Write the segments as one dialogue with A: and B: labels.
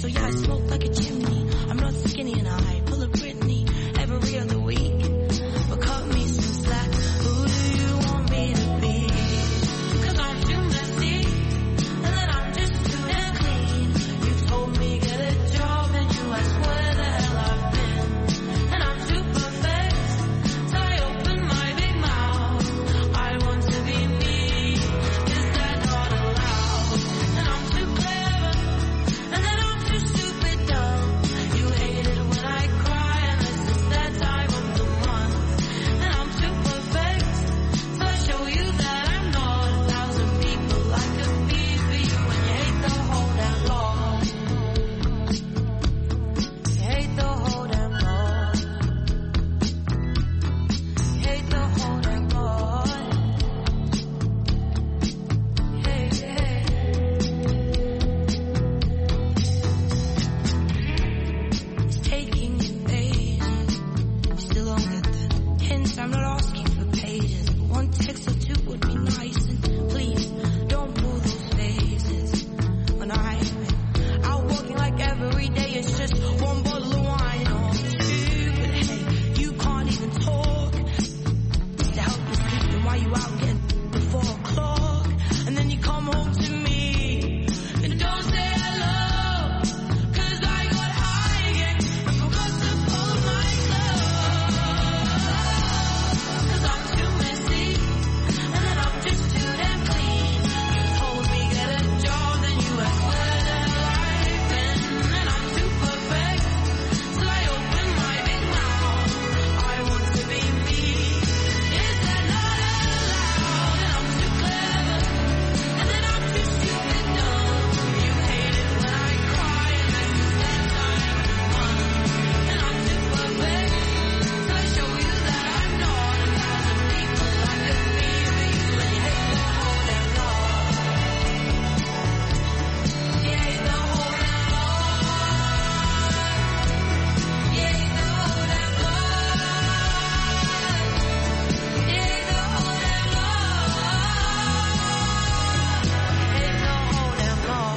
A: So yeah, I smoke like a chimney. I'm not skinny and I pull a Britney every other week. But cut me some slack. Who do you want me to be? 'Cause I'm too messy, and then I'm just too damn clean. You told me get a job, and you asked where the hell I've been. And I'm too perfect, so I open my big mouth. I want to be me, is that not allowed? And I'm too clever, and then I'm too stupid dumb. You hate it when I cry, and this is that time of the month. And I'm too perfect, so I show you that I'm not 1,000 people I could be for you. And you hate the whole damn lot. You hate the whole damn lot. You hate the whole damn lot. Hey, hey. It's taking you pages. You still don't get the hints. I'm not asking for pages. One text or two would be nice. And please don't pull those faces. When I'm out walking like every day, it's just one bottle of wine or two. But hey, you can't even talk. To help you sleep, then why you out getting before 4 o'clock? And then you come home to me and don't say hello. 'Cause I got high again and forgot to pull my clothes. 'Cause I'm too messy, and then I'm just too damn clean. You told me get a job, then you asked where the hell I've been. And I'm too perfect, so I open my big mouth. I want to be me, is that not allowed? And I'm too clever, and then I'm too stupid dumb. You hate it when I cry, and this is that time of the month. And I'm too perfect, so I show you that I'm not 1,000 people I could be for you. And you hate the whole damn lot. You hate the whole damn lot. You hate the whole damn lot. You hate the whole damn lot. You hate the whole damn lot.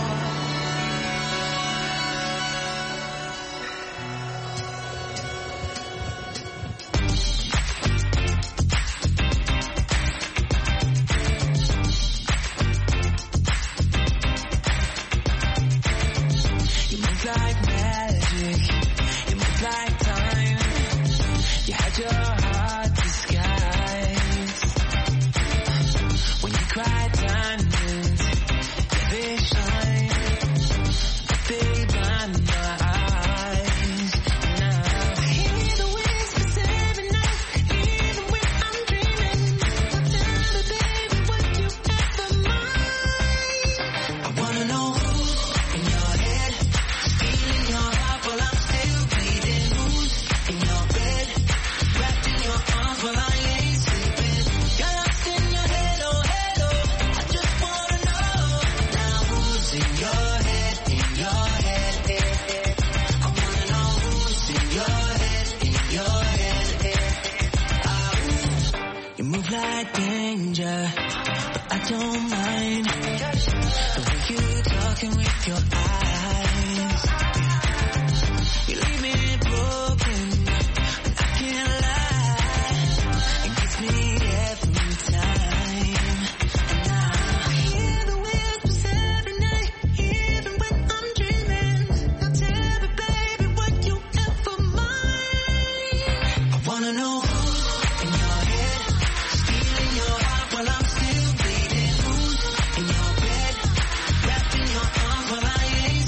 A: You move like magic, you move like time. You had your heart disguised. When you cry diamonds, yeah, they shine, but they blind my eyes. Now I hear the whispers every night, even when I'm dreaming. Now tell me, baby, what you ever mind. I wanna know who's in your head, stealing your heart while I'm still bleeding. Who's in your bed, wrapped in your arms while I ain't sleeping. You're lost in your head, oh head, oh. I just wanna know now who's in your head, in your head, I wanna know who's in your head, in your head, You move like danger, but I don't mind the way you talking with your eyes. You leave me broken, but I can't lie. It gets me every time. And now I hear the whispers every night, even when I'm dreaming. Now tell me, baby, what you ever mind. I wanna know who's in your head, stealing your heart while I'm still bleeding. Who's in your bed, wrapped in your arms while I ain't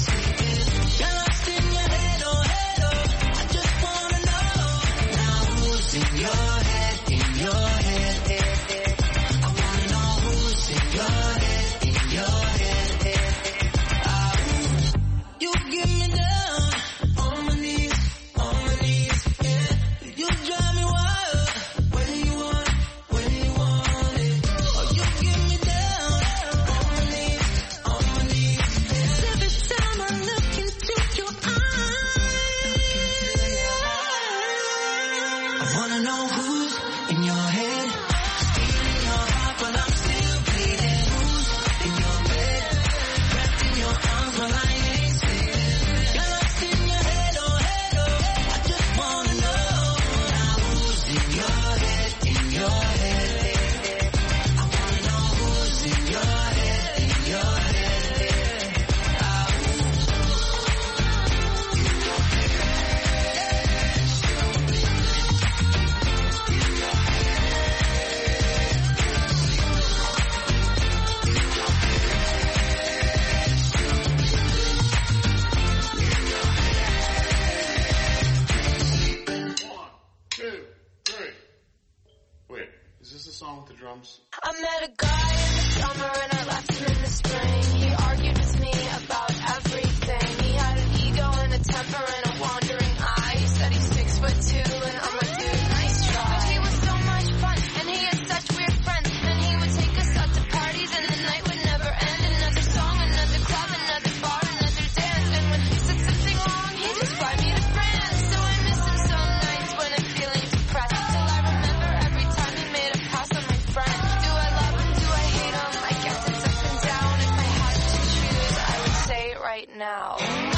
B: now.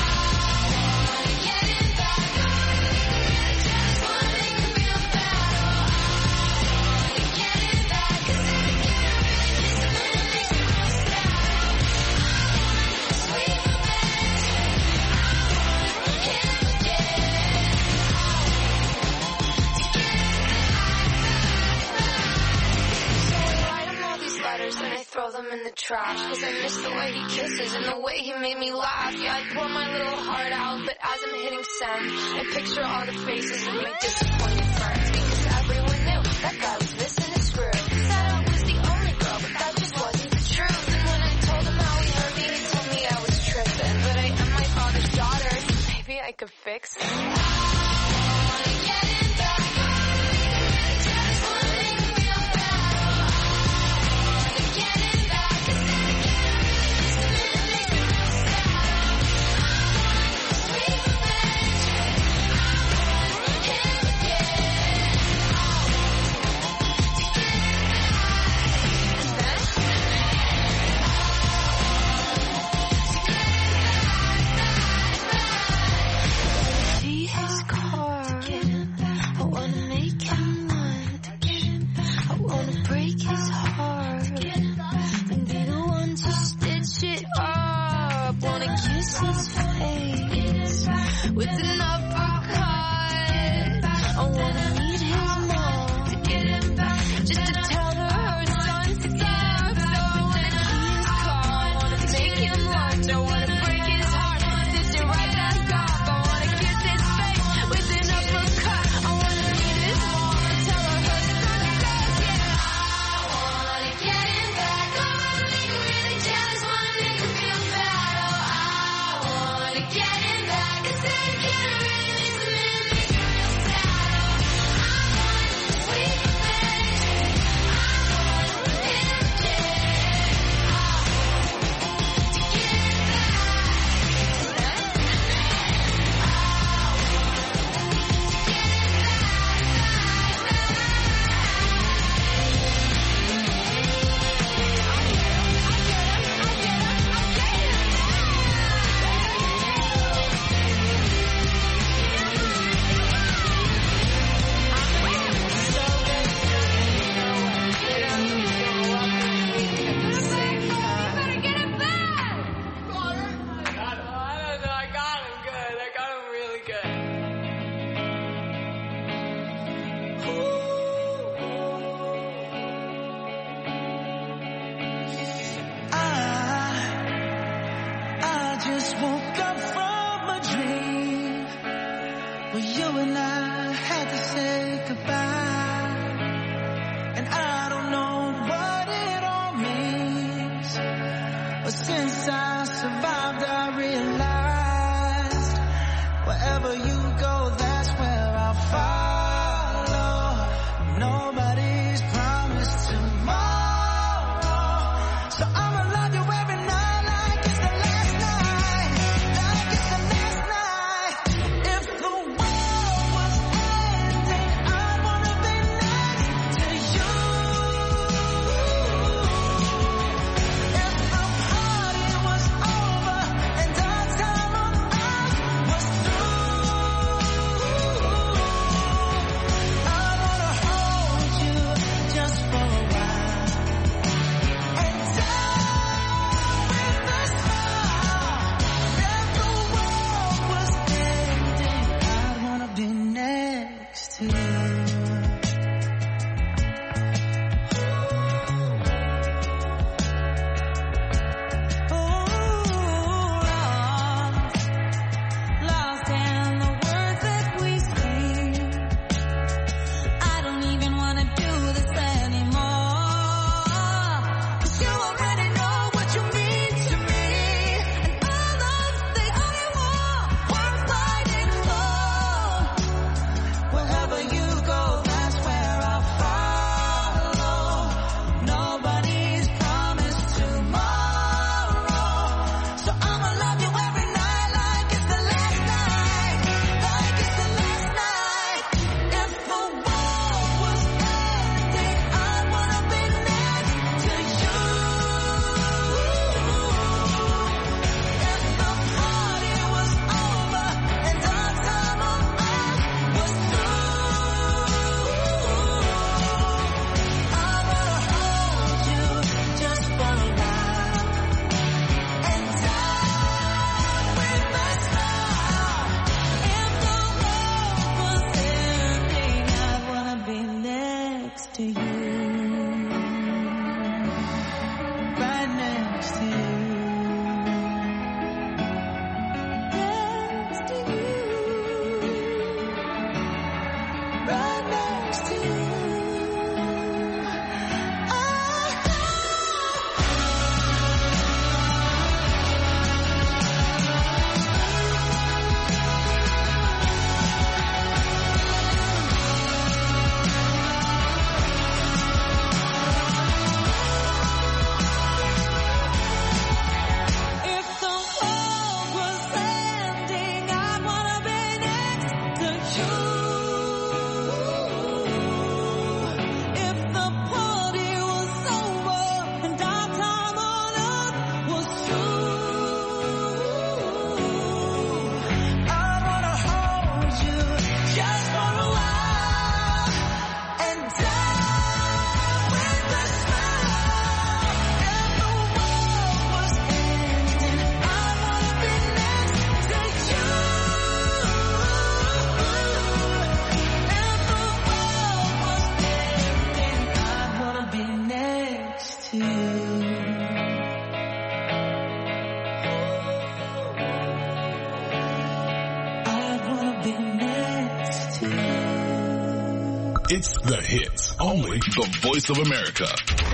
B: Throw them in the trash, cause I miss the way he kisses and the way he made me laugh. Yeah, I pour my little heart out, but as I'm hitting send, I picture all the faces of my disappointed friends, because everyone knew that guy was missing a screw. Said I was the only girl, but that just wasn't the truth. And when I told him how he hurt me, he told me I was tripping, but I am my father's daughter, maybe I could fix it. I wanna get it back. With an uppercut, I wanna meet his mom to get him back, just to tell her son sucks. So I wanna key his car, I wanna make him lunch, I wanna break his heart, stitch it right back up. I wanna kiss his face with an uppercut. I wanna meet his mom and tell her son sucks. Yeah, I wanna get him back. I wanna make him really jealous, wanna make him feel bad. Oh, I wanna get him back.
C: It's The Hits, only the Voice of America.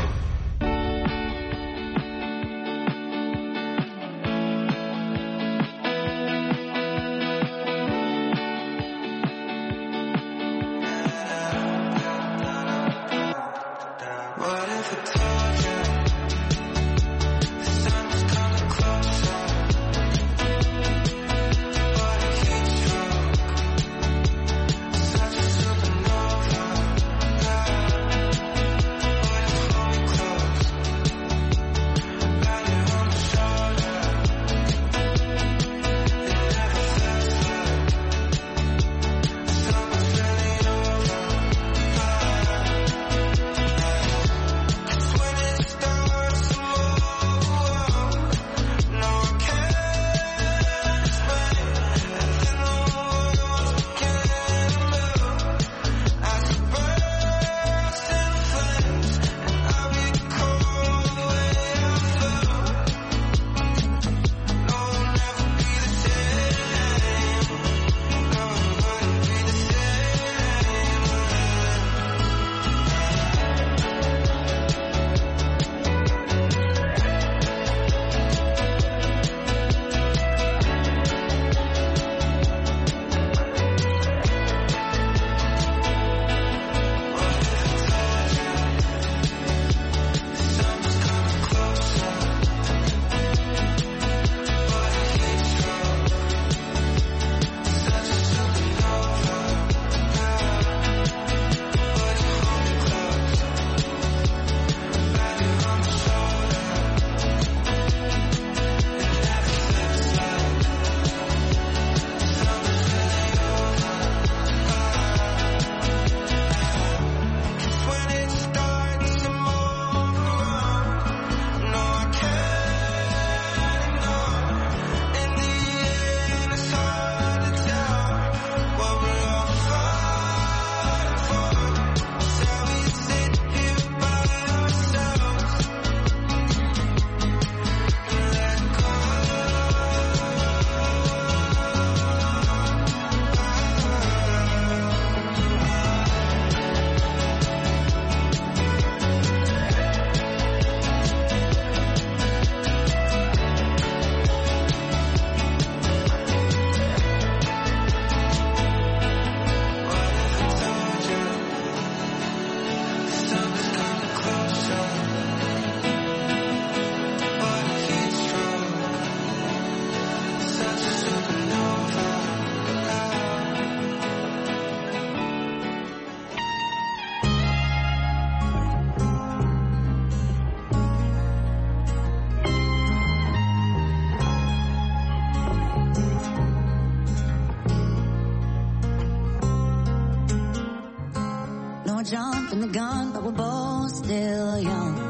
D: Jumping the gun, but we're both still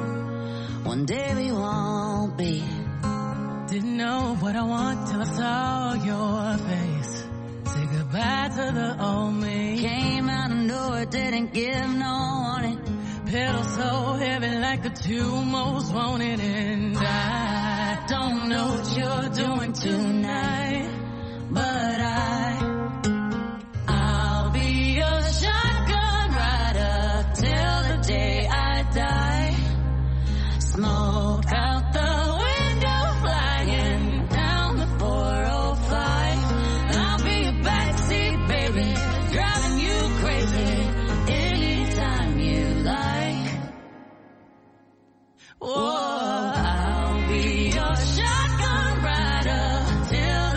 D: young. One day we won't be.
E: Didn't know what I want till I saw your face. Say goodbye to the old me.
D: Came out of nowhere, didn't give no warning.
E: Pedal so heavy like the two most wanted. And I don't know what you're doing tonight, but I'll be your shotgun rider till the day I die. Smoke out the window, flying down the 405. I'll be your backseat baby, driving you crazy anytime you like. Whoa, I'll be your shotgun rider till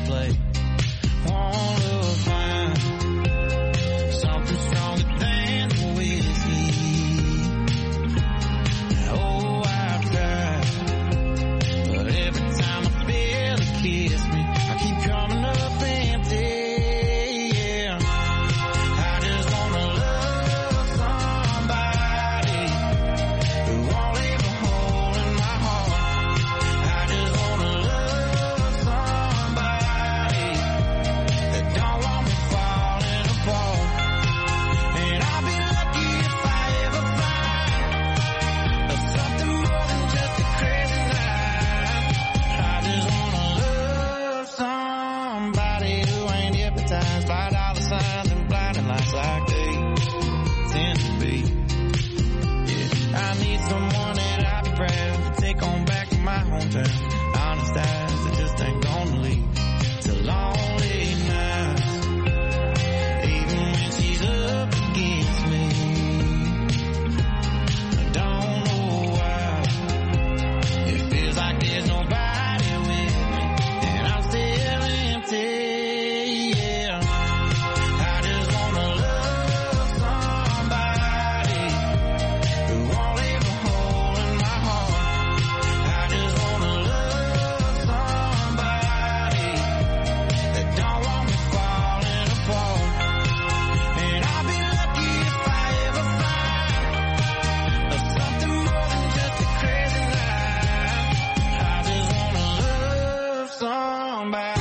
A: play won't look fine. Something stronger than the whiskey. Oh, I've tried, but every time I feel it kiss me, I keep coming up empty. Yeah, I just wanna love somebody who won't leave a hole in my heart. I just wanna love somebody that don't want me falling apart. And I'll be lucky if I ever find something more than just a crazy night. I just wanna love somebody who ain't hypnotized by dollar signs and blinding lights like they tend to be. Yeah, I need someone that I'll be proud to take on back to my hometown. Honest eyes that just ain't gonna leave to lonely nights. Even when she's up against me, I don't know why. It feels like there's nobody with me, and I'm still empty. Yeah, I just wanna love somebody who won't leave a hole in my heart. I just wanna love somebody that don't want me falling apart. And I'll be lucky if I ever find something more than just a crazy night. I just wanna love somebody.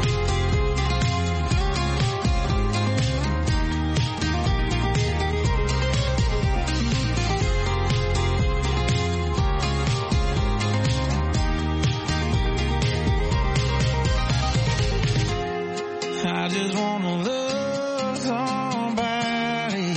A: I just wanna love somebody.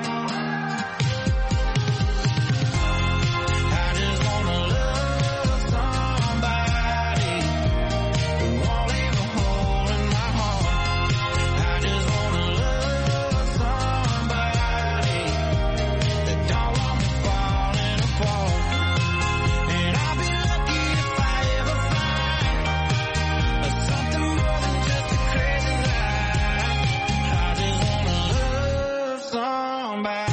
A: I just wanna love somebody who won't leave a hole in my heart. I just wanna love somebody that don't want me falling apart. And I'll be lucky if I ever find something more than just a crazy night. I just wanna love somebody.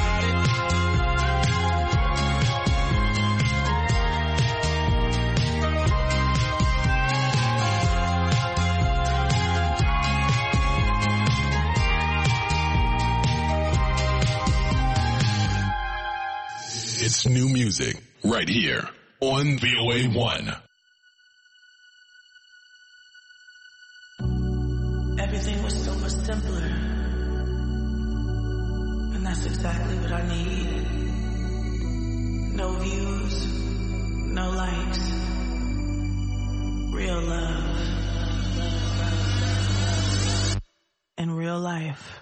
C: It's new music right here on VOA1.
E: Everything was so much simpler. And that's exactly what I need. No views, no likes. Real love. In real life.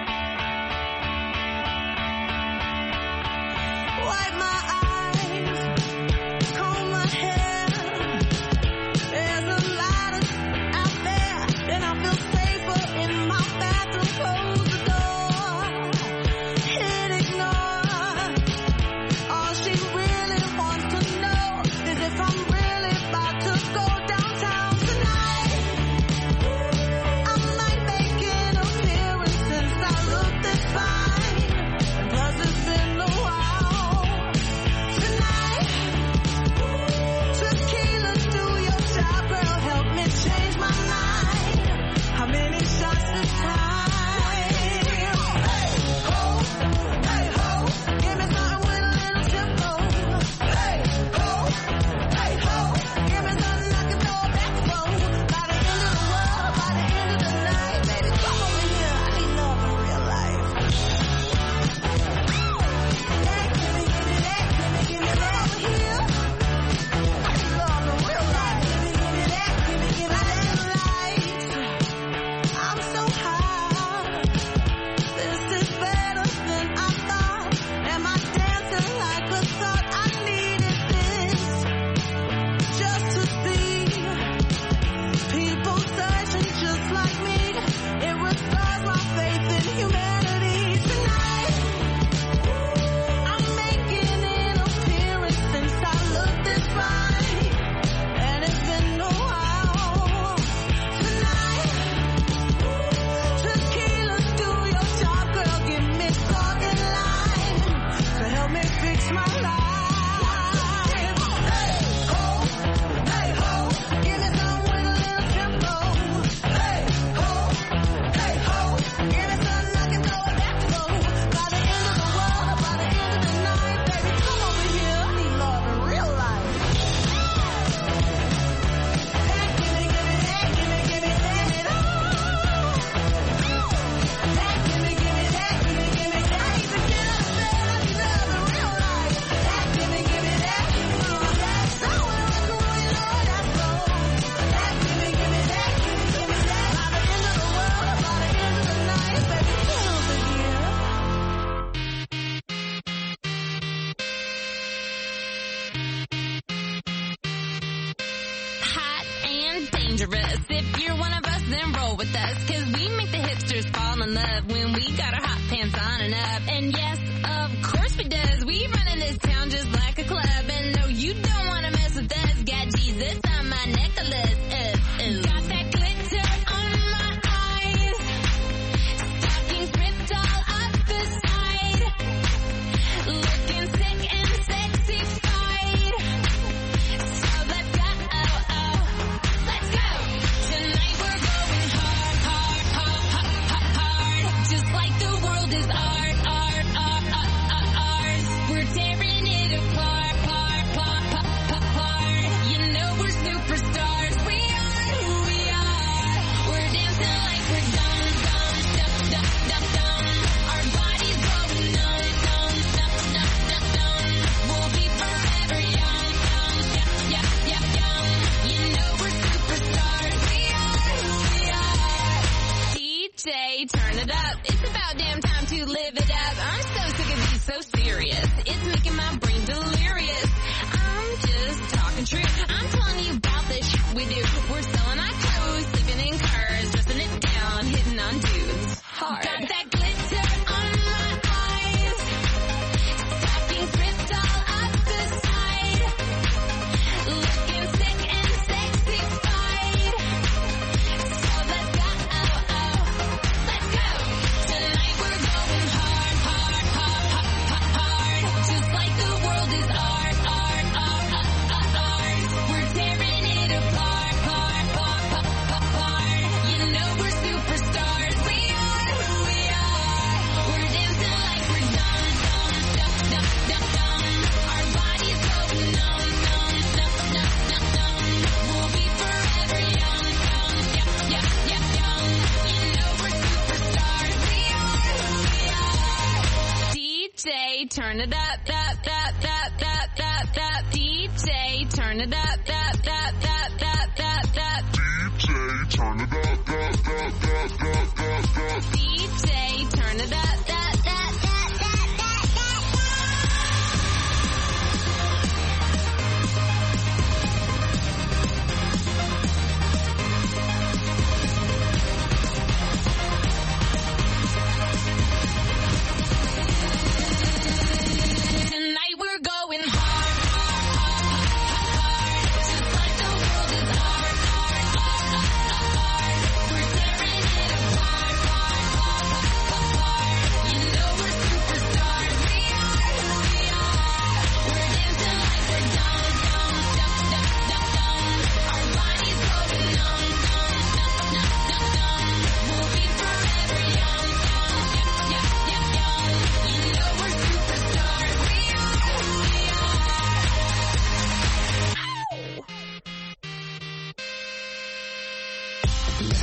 E: Wipe my eyes, comb my hair. There's a lot of out there, and I feel safer in my bathroom. Close the door, hit ignore. All she really wants to know is if I'm really about to go downtown tonight. I might make an appearance
B: then roll with us. Cause we make the hipsters fall in love when we got our hot pants on and up. And yes, of course we does. We run in this town just like a club. And no, you don't wanna mess with us. Got Jesus on my necklace. Got that glitter on my eyes. Stockings ripped all up the side. Looking sick and sexified. So let's go, let's go. Tonight we're going hard, hard, hard, hard, hard, hard. Just like the world is ours. We're tearing it apart, part, part, part, part, part. You know we're superstars. We are who we are. We're dancing like we're dumb, dumb, dumb, dumb, dumb, dumb. Our bodies going numb, numb, numb, numb, numb, numb. We'll be forever young, young, yep, yep, yep, young. You know we're superstars. We are who we are. DJ, turn it up. It's about damn time to live it up. I'm so sick of being so serious. It's making my brain delirious. I'm just talking true. I'm telling you about this shit we do. We're selling our clothes, sleeping in cars, dressing it down, hitting on dudes hard. Got that glitter on my eyes. Stockings ripped all up the side. Looking sick and sexified. So let's go, let's go. Tonight we're going hard, hard, hard, hard, hard, hard. Just like the world is ours. We're tearing it apart, part, part, part, part, part. You know we're superstars. We are who we are. We're dancing like we're dumb, dumb, dumb, dumb, dumb, dumb. Our bodies going numb, numb, numb, numb, numb, numb. We'll be forever young, young, yep, yep, yep, young. You know we're superstars. We are who we are. DJ, turn it up, up, up, up, up, up, up. DJ, turn it up, up, up, up, up, up, up.
C: DJ, turn it up, up, up, up, up, up, up.
B: DJ, turn it up.